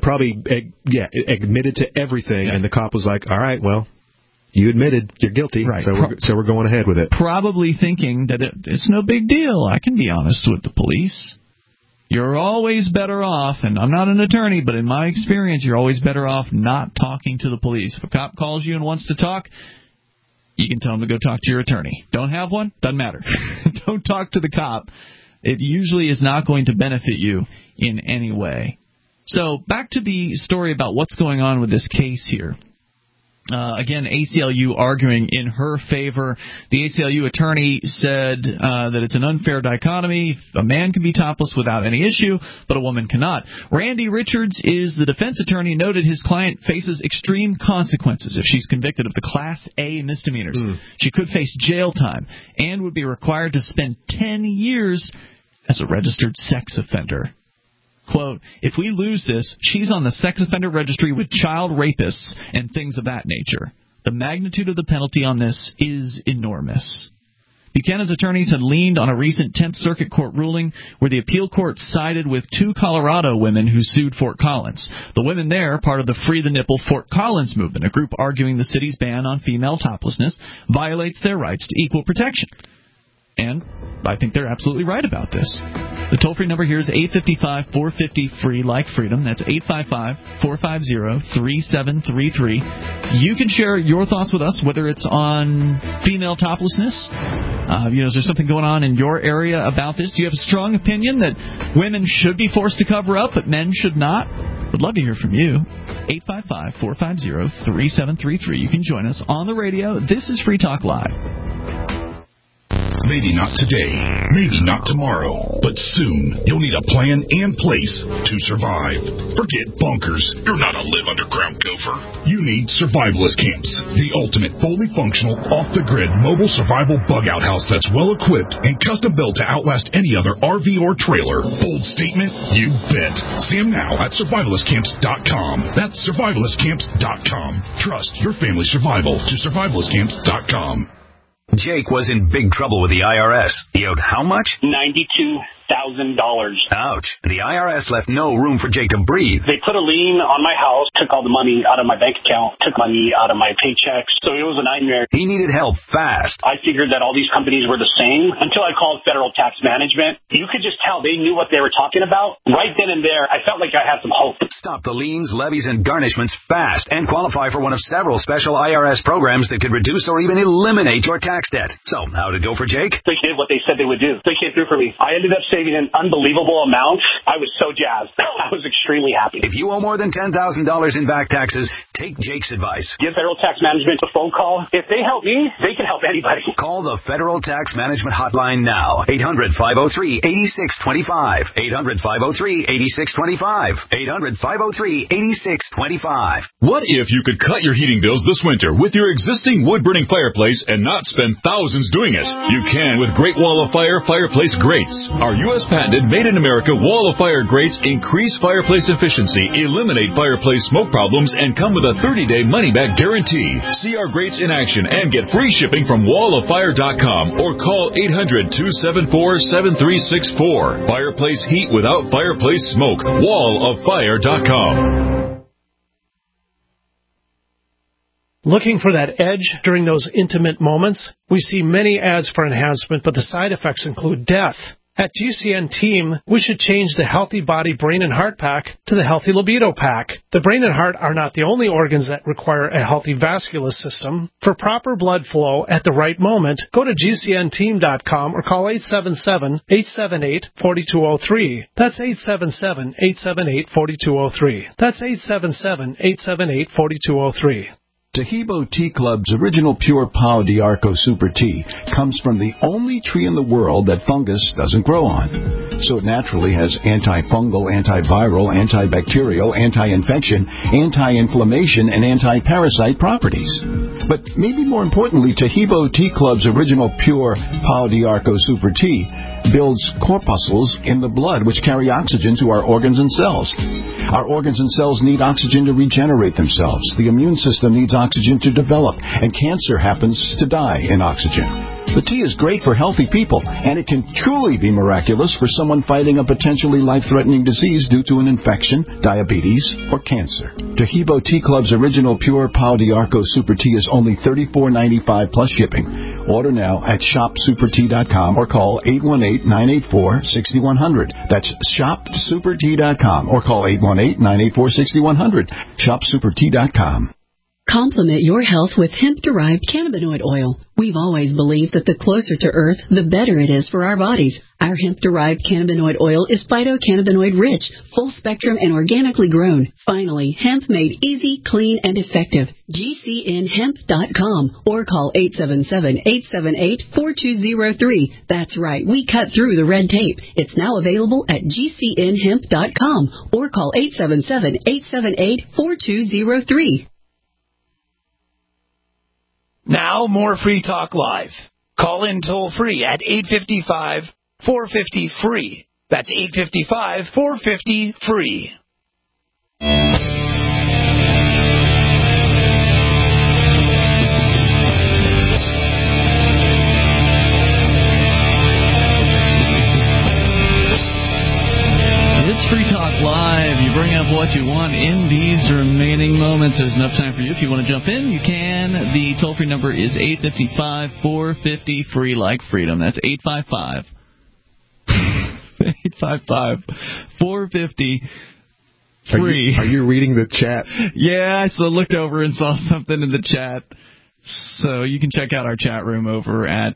to everything, yeah. And the cop was like, all right, well, you admitted you're guilty, right. So we're going ahead with it. Probably thinking that it's no big deal. I can be honest with the police. You're always better off, and I'm not an attorney, but in my experience, you're always better off not talking to the police. If a cop calls you and wants to talk, you can tell him to go talk to your attorney. Don't have one? Doesn't matter. Don't talk to the cop. It usually is not going to benefit you in any way. So back to the story about what's going on with this case here. Again, ACLU arguing in her favor. The ACLU attorney said that it's an unfair dichotomy. A man can be topless without any issue, but a woman cannot. Randy Richards is the defense attorney, noted his client faces extreme consequences if she's convicted of the Class A misdemeanors. She could face jail time and would be required to spend 10 years as a registered sex offender. Quote, if we lose this, she's on the sex offender registry with child rapists and things of that nature. The magnitude of the penalty on this is enormous. Buchanan's attorneys had leaned on a recent 10th Circuit Court ruling where the appeal court sided with 2 Colorado women who sued Fort Collins. The women there, part of the Free the Nipple Fort Collins movement, a group arguing the city's ban on female toplessness violates their rights to equal protection. And I think they're absolutely right about this. The toll-free number here is 855-450-FREE, like freedom. That's 855-450-3733. You can share your thoughts with us, whether it's on female toplessness. Is there something going on in your area about this? Do you have a strong opinion that women should be forced to cover up, but men should not? Would love to hear from you. 855-450-3733. You can join us on the radio. This is Free Talk Live. Maybe not today, maybe not tomorrow, but soon you'll need a plan and place to survive. Forget bunkers. You're not a live underground gopher. You need Survivalist Camps, the ultimate fully functional, off-the-grid mobile survival bug-out house that's well-equipped and custom-built to outlast any other RV or trailer. Bold statement? You bet. See them now at survivalistcamps.com. That's survivalistcamps.com. Trust your family's survival to survivalistcamps.com. Jake was in big trouble with the IRS. He owed how much? $92,000. Ouch. The IRS left no room for Jake to breathe. They put a lien on my house, took all the money out of my bank account, took money out of my paychecks. So it was a nightmare. He needed help fast. I figured that all these companies were the same until I called Federal Tax Management. You could just tell they knew what they were talking about. Right then and there, I felt like I had some hope. Stop the liens, levies, and garnishments fast and qualify for one of several special IRS programs that could reduce or even eliminate your tax debt. So, how'd it go for Jake? They did what they said they would do. They came through for me. I ended up saving an unbelievable amount. I was so jazzed. I was extremely happy. If you owe more than $10,000 in back taxes, take Jake's advice. Give Federal Tax Management a phone call. If they help me, they can help anybody. Call the Federal Tax Management Hotline now. 800-503-8625. 800-503-8625. 800-503-8625. What if you could cut your heating bills this winter with your existing wood-burning fireplace and not spend thousands doing it? You can with Great Wall of Fire fireplace grates. Our U.S. patented Made in America Wall of Fire grates increase fireplace efficiency, eliminate fireplace smoke problems, and come with a 30-day money-back guarantee. See our grates in action and get free shipping from walloffire.com or call 800-274-7364. Fireplace heat without fireplace smoke. walloffire.com. Looking for that edge during those intimate moments? We see many ads for enhancement, but the side effects include death. At GCN Team, we should change the Healthy Body, Brain, and Heart Pack to the Healthy Libido Pack. The brain and heart are not the only organs that require a healthy vascular system. For proper blood flow at the right moment, go to GCNteam.com or call 877-878-4203. That's 877-878-4203. That's 877-878-4203. Tahibo Tea Club's original pure Pau d'Arco Super Tea comes from the only tree in the world that fungus doesn't grow on. So it naturally has antifungal, antiviral, antibacterial, anti-infection, anti-inflammation, and anti-parasite properties. But maybe more importantly, Tahibo Tea Club's original pure Pau d'Arco Super Tea builds corpuscles in the blood which carry oxygen to our organs and cells. Our organs and cells need oxygen to regenerate themselves. The immune system needs oxygen to develop, and cancer happens to die in oxygen. The tea is great for healthy people, and it can truly be miraculous for someone fighting a potentially life-threatening disease due to an infection, diabetes, or cancer. Tahibo Tea Club's original pure Pau d'Arco Super Tea is only $34.95 plus shipping. Order now at shopsupertea.com or call 818-984-6100. That's shopsupertea.com or call 818-984-6100. Shopsupertea.com. Complement your health with hemp-derived cannabinoid oil. We've always believed that the closer to Earth, the better it is for our bodies. Our hemp-derived cannabinoid oil is phytocannabinoid-rich, full-spectrum, and organically grown. Finally, hemp made easy, clean, and effective. GCNhemp.com or call 877-878-4203. That's right, we cut through the red tape. It's now available at GCNhemp.com or call 877-878-4203. Now, more Free Talk Live. Call in toll-free at 855-450-FREE. That's 855-450-FREE. It's Free Talk Live. You bring up what you want in these remaining moments. There's enough time for you. If you want to jump in, you can. The toll-free number is 855-450-FREE, like freedom. That's 855-450-FREE. Are you reading the chat? Yeah, I looked over and saw something in the chat. So you can check out our chat room over at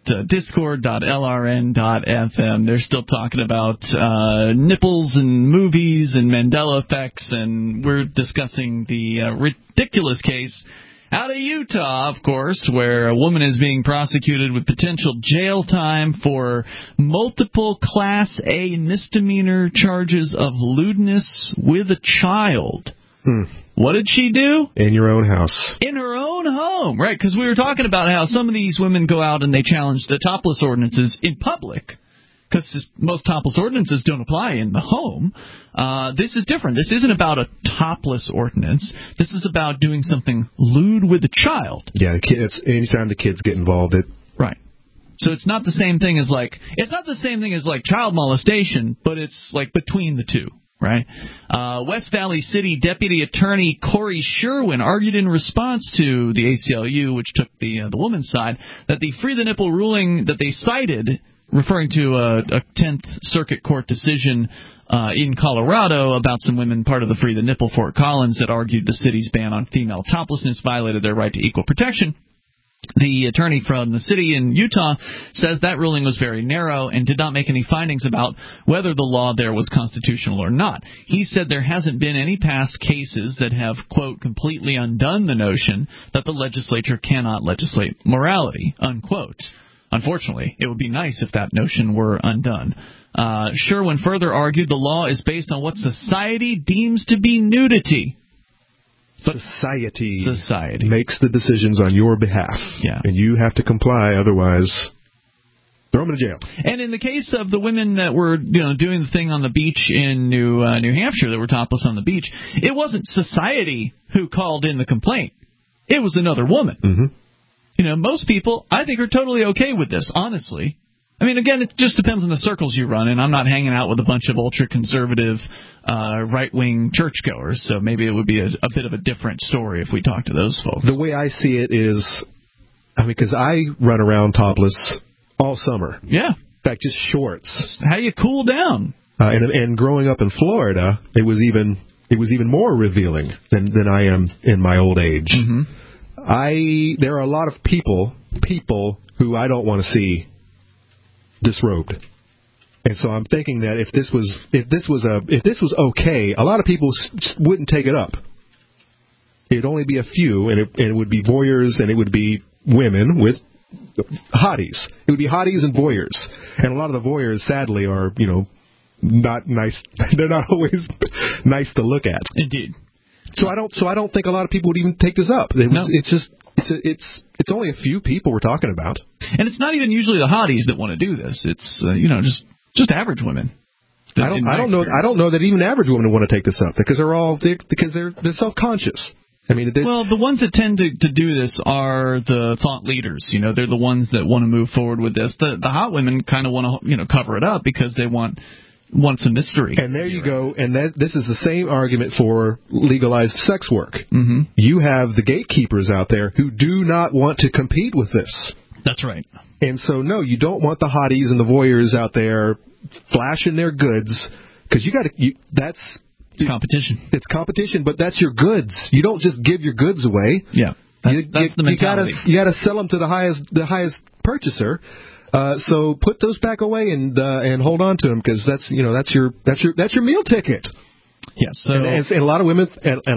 discord.lrn.fm. They're still talking about nipples and movies and Mandela effects, and we're discussing the ridiculous case out of Utah, of course, where a woman is being prosecuted with potential jail time for multiple Class A misdemeanor charges of lewdness with a child. What did she do? In your own house. In her own home, right? Because we were talking about how some of these women go out and they challenge the topless ordinances in public, because most topless ordinances don't apply in the home. This is different. This isn't about a topless ordinance. This is about doing something lewd with a child. Yeah, it's anytime the kids get involved. Right. So it's not the same thing as like child molestation, but it's like between the two. Right. West Valley City Deputy Attorney Corey Sherwin argued in response to the ACLU, which took the woman's side, that the Free the Nipple ruling that they cited, referring to a 10th Circuit Court decision in Colorado about some women part of the Free the Nipple Fort Collins that argued the city's ban on female toplessness violated their right to equal protection. The attorney from the city in Utah says that ruling was very narrow and did not make any findings about whether the law there was constitutional or not. He said there hasn't been any past cases that have, quote, completely undone the notion that the legislature cannot legislate morality, unquote. Unfortunately, it would be nice if that notion were undone. Sherwin further argued the law is based on what society deems to be nudity. But society makes the decisions on your behalf. Yeah. And you have to comply, otherwise throw them in jail. And in the case of the women that were doing the thing on the beach in New Hampshire that were topless on the beach, it wasn't society who called in the complaint. It was another woman. Mm-hmm. Most people, I think, are totally okay with this, honestly. I mean, again, it just depends on the circles you run in. I'm not hanging out with a bunch of ultra-conservative, right-wing churchgoers, so maybe it would be a bit of a different story if we talk to those folks. The way I see it is, because I run around topless all summer. Yeah. In fact, just shorts. How you cool down. And growing up in Florida, it was even more revealing than I am in my old age. Mm-hmm. There are a lot of people who I don't want to see disrobed, and so I'm thinking that if this was okay, a lot of people wouldn't take it up. It'd only be a few, and it would be voyeurs, and it would be women with hotties. It would be hotties and voyeurs, and a lot of the voyeurs, sadly, are not nice. They're not always nice to look at. Indeed. So I don't think a lot of people would even take this up. It's only a few people we're talking about. And it's not even usually the hotties that want to do this. It's just average women. I don't know that even average women want to take this up because they're self-conscious. I mean, the ones that tend to do this are the thought leaders. They're the ones that want to move forward with this. The hot women kind of want to cover it up because they want some mystery. And there you go. And this is the same argument for legalized sex work. Mm-hmm. You have the gatekeepers out there who do not want to compete with this. That's right. And so, no, you don't want the hotties and the voyeurs out there flashing their goods because that's competition. It's competition, but that's your goods. You don't just give your goods away. Yeah, that's the mentality. You got to sell them to the highest purchaser. So put those back away and hold on to them because that's your meal ticket. Yes. So and a lot of women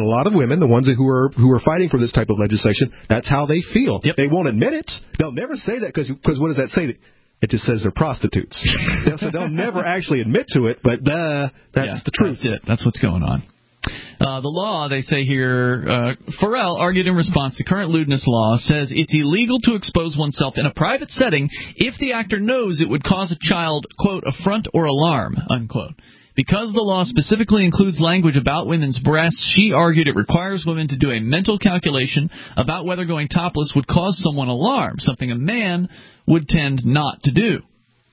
the ones who are fighting for this type of legislation, that's how they feel. Yep. They won't admit it. They'll never say that because what does that say? It just says they're prostitutes. So they'll never actually admit to it, but that's the truth. That's it. That's what's going on. The law, they say here, Farrell argued in response to current lewdness law, says it's illegal to expose oneself in a private setting if the actor knows it would cause a child, quote, affront or alarm, unquote. Because the law specifically includes language about women's breasts, she argued it requires women to do a mental calculation about whether going topless would cause someone alarm, something a man would tend not to do.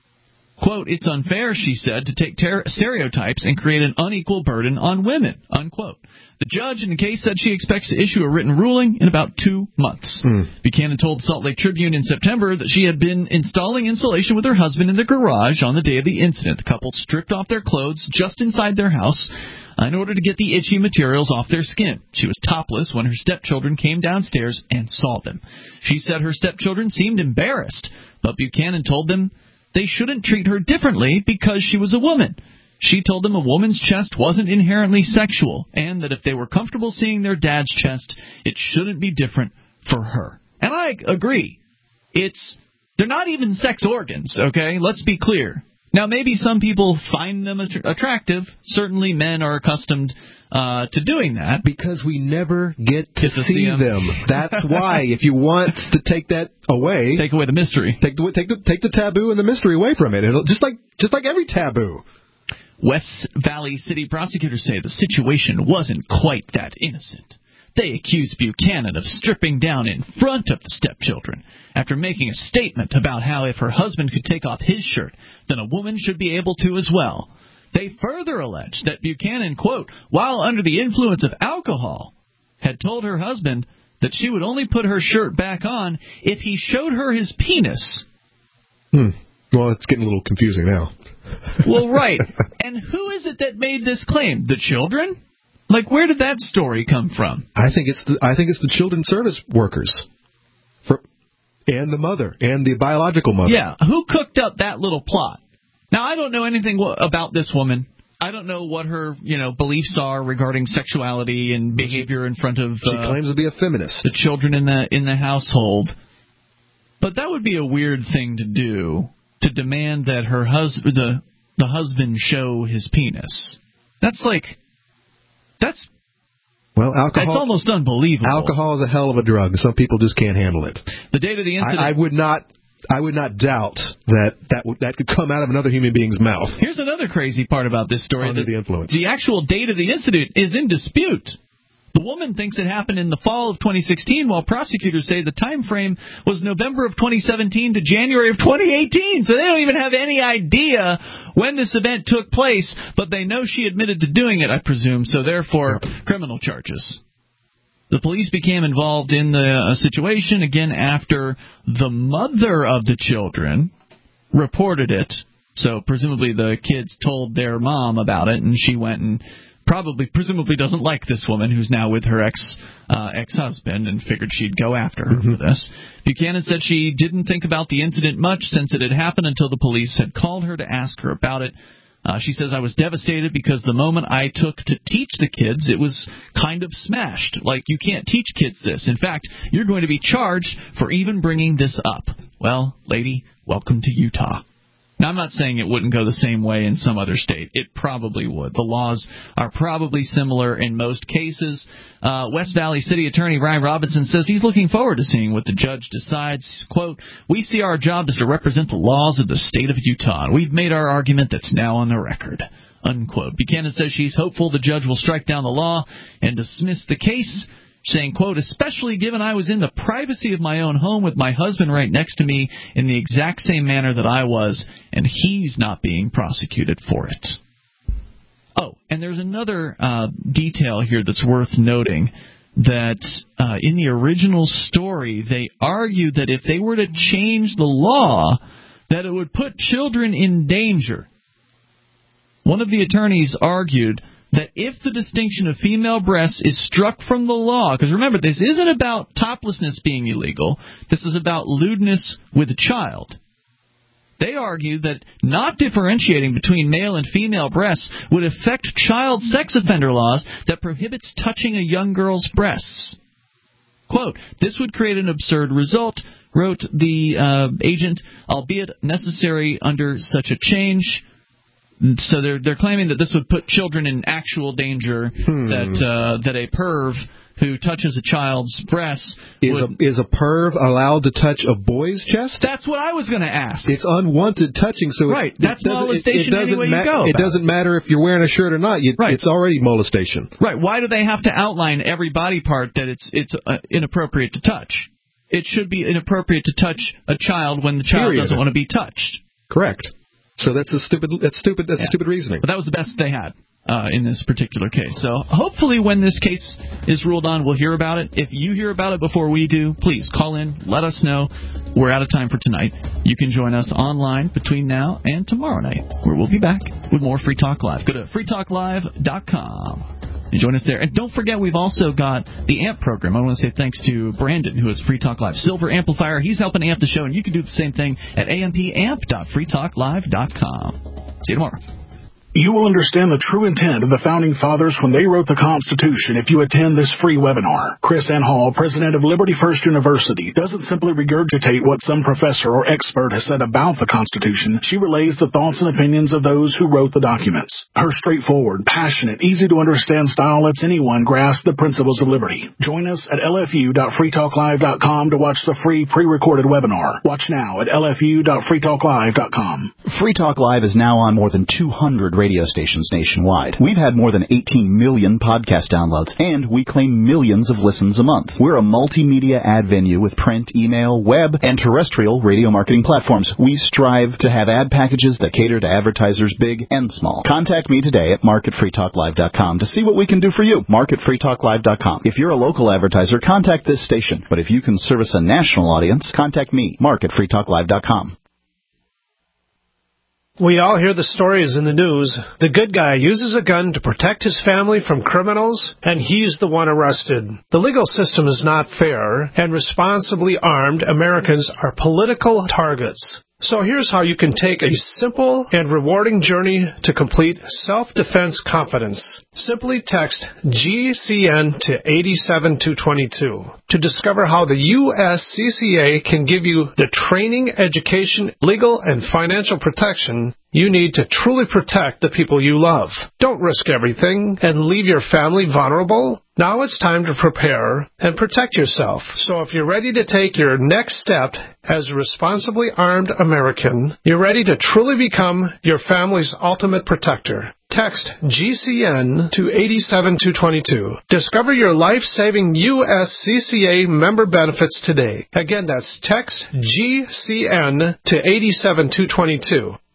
Quote, it's unfair, she said, to take stereotypes and create an unequal burden on women, unquote. The judge in the case said she expects to issue a written ruling in about 2 months. Buchanan told the Salt Lake Tribune in September that she had been installing insulation with her husband in the garage on the day of the incident. The couple stripped off their clothes just inside their house in order to get the itchy materials off their skin. She was topless when her stepchildren came downstairs and saw them. She said her stepchildren seemed embarrassed, but Buchanan told them they shouldn't treat her differently because she was a woman. She told them a woman's chest wasn't inherently sexual, and that if they were comfortable seeing their dad's chest, it shouldn't be different for her. And I agree. They're not even sex organs, okay? Let's be clear. Now, maybe some people find them attractive. Certainly men are accustomed to doing that. Because we never get to see them. That's why. If you want to take that away... Take away the mystery. Take the taboo and the mystery away from it. It'll, just like every taboo. West Valley City prosecutors say the situation wasn't quite that innocent. They accused Buchanan of stripping down in front of the stepchildren after making a statement about how if her husband could take off his shirt, then a woman should be able to as well. They further alleged that Buchanan, quote, while under the influence of alcohol, had told her husband that she would only put her shirt back on if he showed her his penis. Well, it's getting a little confusing now. Well, right. And who is it that made this claim? The children? Like, where did that story come from? I think it's the children's service workers, and the mother, and the biological mother. Yeah, who cooked up that little plot? Now, I don't know anything about this woman. I don't know what her, beliefs are regarding sexuality and behavior in front of. She claims to be a feminist. The children in the household. But that would be a weird thing to do, to demand that her the husband show his penis. That's alcohol. That's almost unbelievable. Alcohol is a hell of a drug. Some people just can't handle it. The date of the incident. I would not doubt that could come out of another human being's mouth. Here's another crazy part about this story. Under the influence. The actual date of the incident is in dispute. The woman thinks it happened in the fall of 2016, while prosecutors say the time frame was November of 2017 to January of 2018. So they don't even have any idea when this event took place, but they know she admitted to doing it, I presume, so therefore criminal charges. The police became involved in the situation again after the mother of the children reported it. So presumably the kids told their mom about it, and she went and presumably doesn't like this woman who's now with her ex-husband and figured she'd go after her for this. Buchanan said she didn't think about the incident much since it had happened until the police had called her to ask her about it. She says, I was devastated because the moment I took to teach the kids, it was kind of smashed. Like, you can't teach kids this. In fact, you're going to be charged for even bringing this up. Well, lady, welcome to Utah. Now, I'm not saying it wouldn't go the same way in some other state. It probably would. The laws are probably similar in most cases. West Valley City Attorney Ryan Robinson says he's looking forward to seeing what the judge decides. Quote, we see our job is to represent the laws of the state of Utah, and we've made our argument that's now on the record. Unquote. Buchanan says she's hopeful the judge will strike down the law and dismiss the case, saying, quote, especially given I was in the privacy of my own home with my husband right next to me in the exact same manner that I was, and he's not being prosecuted for it. Oh, and there's another detail here that's worth noting, that in the original story, they argued that if they were to change the law, that it would put children in danger. One of the attorneys argued that if the distinction of female breasts is struck from the law, because remember, this isn't about toplessness being illegal, this is about lewdness with a child. They argue that not differentiating between male and female breasts would affect child sex offender laws that prohibits touching a young girl's breasts. Quote, this would create an absurd result, wrote the agent, albeit necessary under such a change. So they're claiming that this would put children in actual danger, that a perv who touches a child's breasts is a perv allowed to touch a boy's chest? That's what I was going to ask. It's unwanted touching, so right. That's molestation anyway you go. It doesn't matter if you're wearing a shirt or not. It's already molestation. Right. Why do they have to outline every body part that it's inappropriate to touch? It should be inappropriate to touch a child when the child doesn't want to be touched. Correct. So that's stupid reasoning. But that was the best they had in this particular case. So hopefully when this case is ruled on, we'll hear about it. If you hear about it before we do, please call in. Let us know. We're out of time for tonight. You can join us online between now and tomorrow night, where we'll be back with more Free Talk Live. Go to freetalklive.com. And join us there. And don't forget, we've also got the AMP program. I want to say thanks to Brandon, who is Free Talk Live Silver Amplifier. He's helping amp the show, and you can do the same thing at ampamp.freetalklive.com. See you tomorrow. You will understand the true intent of the Founding Fathers when they wrote the Constitution if you attend this free webinar. Chris Ann Hall, president of Liberty First University, doesn't simply regurgitate what some professor or expert has said about the Constitution. She relays the thoughts and opinions of those who wrote the documents. Her straightforward, passionate, easy-to-understand style lets anyone grasp the principles of liberty. Join us at lfu.freetalklive.com to watch the free pre-recorded webinar. Watch now at lfu.freetalklive.com. Free Talk Live is now on more than 200 radio stations nationwide. We've had more than 18 million podcast downloads, and we claim millions of listens a month. We're a multimedia ad venue with print, email, web, and terrestrial radio marketing platforms. We strive to have ad packages that cater to advertisers big and small. Contact me today at mark@freetalklive.com to see what we can do for you. mark@freetalklive.com. If you're a local advertiser, contact this station. But if you can service a national audience, contact me, mark@freetalklive.com. We all hear the stories in the news. The good guy uses a gun to protect his family from criminals, and he's the one arrested. The legal system is not fair, and responsibly armed Americans are political targets. So here's how you can take a simple and rewarding journey to complete self-defense confidence. Simply text GCN to 87222 to discover how the USCCA can give you the training, education, legal, and financial protection you need to truly protect the people you love. Don't risk everything and leave your family vulnerable. Now it's time to prepare and protect yourself. So if you're ready to take your next step as a responsibly armed American, you're ready to truly become your family's ultimate protector. Text GCN to 87222. Discover your life-saving USCCA member benefits today. Again, that's text GCN to 87222.